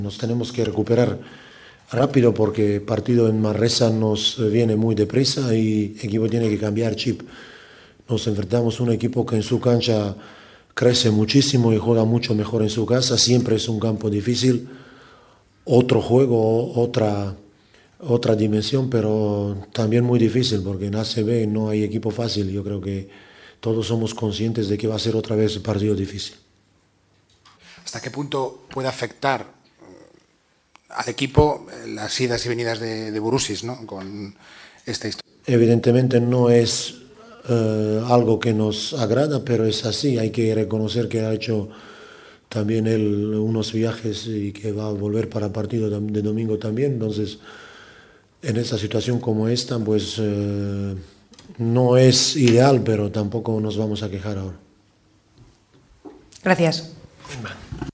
Nos tenemos que recuperar rápido porque el partido en Manresa nos viene muy deprisa y el equipo tiene que cambiar chip. Nos enfrentamos a un equipo que en su cancha crece muchísimo y juega mucho mejor en su casa. Siempre es un campo difícil, otro juego, otra dimensión, pero también muy difícil porque en ACB no hay equipo fácil. Yo creo que todos somos conscientes de que va a ser otra vez un partido difícil. ¿Hasta qué punto puede afectar al equipo las idas y venidas de Borussis, ¿no? Con esta historia? Evidentemente no es algo que nos agrada, pero es así. Hay que reconocer que ha hecho también él unos viajes y que va a volver para el partido de domingo también. Entonces, en esta situación como esta, pues no es ideal, pero tampoco nos vamos a quejar ahora. Gracias.